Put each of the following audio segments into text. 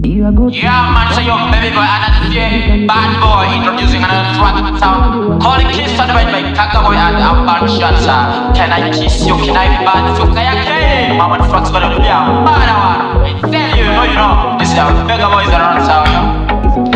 You are good. Yeah, man, so yo, baby boy, and that's bad boy introducing another track sound. Call it Kiss on the bed by Kaka boy and Amban shots. Can I kiss you? Can I bad you? Can I kill? Mama, the fuck's gonna be a bad one. I tell you, you know, this is our bigger boys around sound.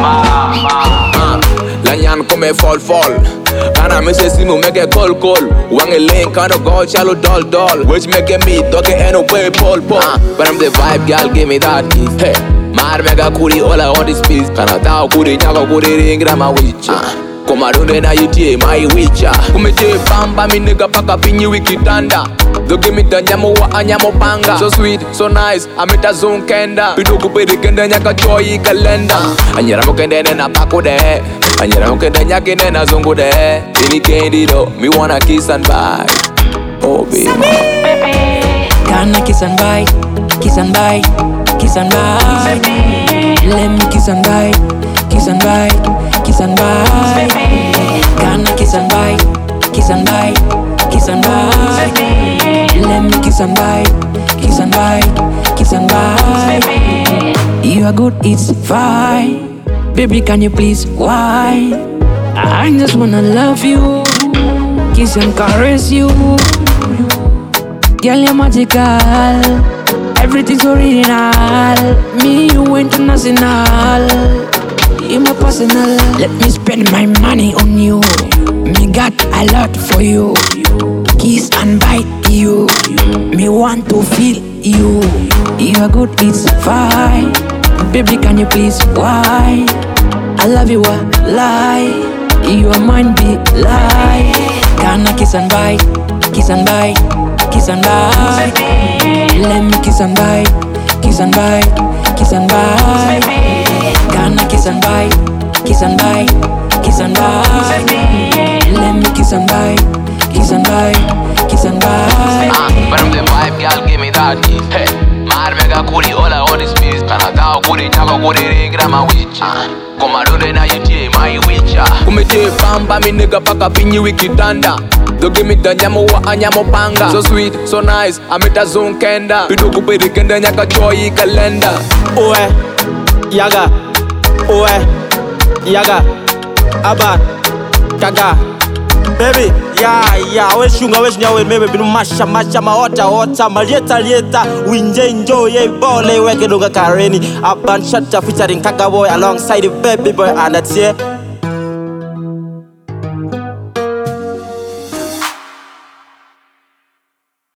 Lanyan come fall. Kana me say simu make a call. Wange link kind go shallow doll. Which make a meet talk eno way Paul. But I'm the vibe, girl, give me that kiss. Hey, mar mega kuri all I want is peace. Kana tao kuri nyako kuri ring grama witch. Koma runde na yutie my witcher. Kumete bamba mi nigga paka pinyi wikitanda. Do give me the nyamo wa anyamo panga. So sweet, so nice, amita zone kenda. Pido kupiri kenda nyaka choi kalenda. Anyera mo kende na pako de. Anyera mo kende nyake na zongo de. Ini candido, me wanna kiss and bite. Oh baby. Can I kiss and bite? Kiss and bite. Kiss and bite. Let me kiss and bite. Kiss and bite. Kiss and bite. Can I kiss and bite? Kiss and bite. Kiss and bite. Let me kiss and bite. Kiss and bite. Kiss and bite. You are good, it's fine. Baby, can you please why? I just wanna love you, kiss and caress you. Girl, you're magical, everything's original. Me, you international. You're my personal. Let me spend my money on you. Me got a lot for you. Kiss and bite you. Me want to feel you. You are good, it's fine. Baby, can you please why? I love you, a lie. You are mine, be lie. Can I kiss and bite? Kiss and bite. Kiss and bite. Let me kiss and bite. Kiss and bite. Kiss and bite. Can I kiss and bite? Kiss and bite. Kiss and bite. Let me kiss and bite. Kiss and bite. Kiss and bite. But I'm the vibe, girl, give me that kiss. Hey, mar mega kuri all I want is peace. Kana tao kuri nyako kuri ring grama witch. Koma runde na yutie my witcher. Kumete bamba mi nigga paka pinyi wikitanda. Do give me the nyamo wa anyamo panga. So sweet, so nice, amita zone kenda. Pido kupiri kenda nyaka choi kalenda. Oe, yaga, oe, yaga, aba, kaga. Baby, yeah, we shunga we nyawe mebe binu masha maota malieta winje enjoy bole weke donga kareni aban shata featuring Kaka boy alongside the baby boy and that's it.